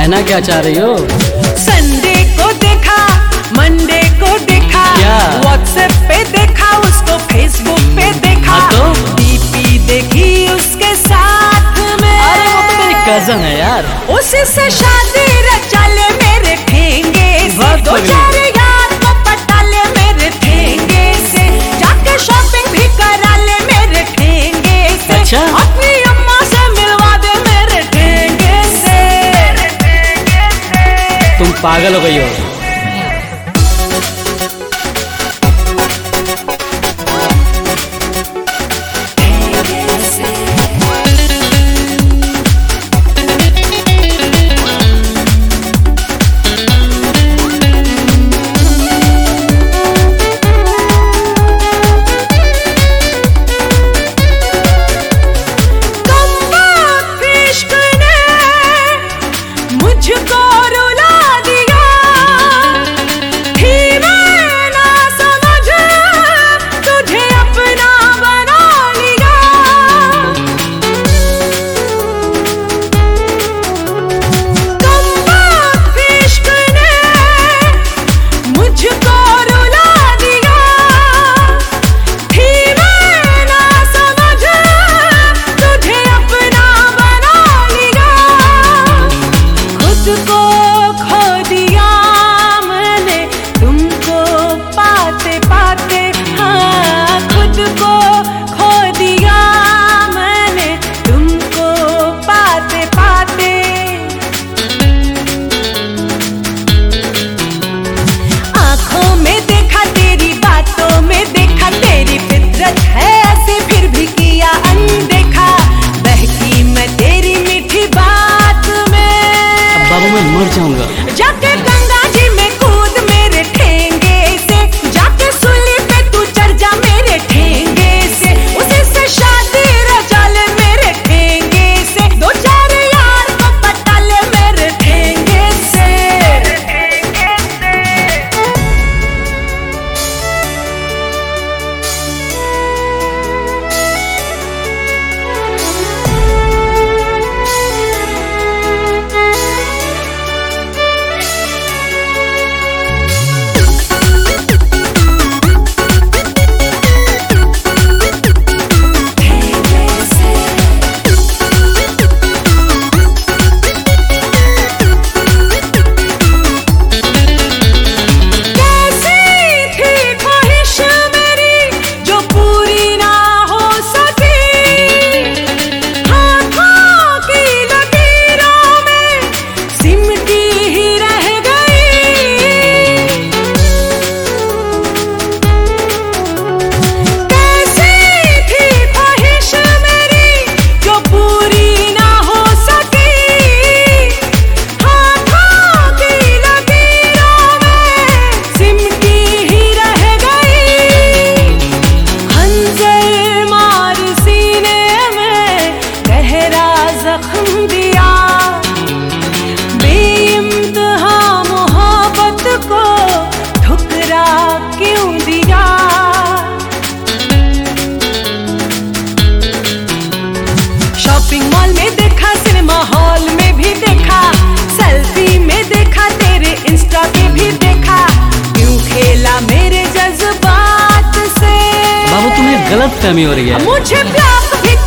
कहना क्या चाह रही हो? संडे को देखा, मंडे को देखा, व्हाट्सएप पे देखा, उसको फेसबुक पे देखा, तो डीपी देखी उसके साथ में। अरे वो तो मेरी कजन है यार। उसी से शादी रचा ले मेरे ठेंगे से, दो चार यार को पटा ले मेरे ठेंगे से, जाके शॉपिंग भी करा ले मेरे ठेंगे से। अच्छा? अपनी अम्मा से मिलवा दे मेरे ठेंगे से। तुम पागल हो गई हो। मुझको रुला दिया, थी मैं ना समझ, तुझे अपना बना लिया। कम इश्क ने मुझको रुला दिया, थी मैं ना समझ, तुझे अपना बना लिया। खुद को खो दिया मैंने तुमको पाते पाते, हाँ खुद को खो दिया मैंने तुमको पाते पाते। आंखों में देखा तेरी, बातों में देखा तेरी, फितरत है ऐसी फिर भी किया अनदेखा। बहकी मैं तेरी मीठी बात में, बाबू मैं मर जाऊंगा। जाके गंगा जी में कूद मेरे ठेंगे से, जाके सूली पे तू चढ़ जा मेरे ठेंगे से। उसी से शादी रचा ले मेरे ठेंगे से, दो चार यार को पटा ले मेरे ठेंगे से। जख्म दिया, बेइंतहा मोहब्बत को ठुकरा क्यों दिया। शॉपिंग मॉल में देखा, सिनेमा हॉल में भी देखा, सेल्फी में देखा, तेरे इंस्टा पे भी देखा। क्यों खेला मेरे जज्बात से? बाबू तुम्हें गलत फहमी हो रही है। मुझे ब्लॉक भी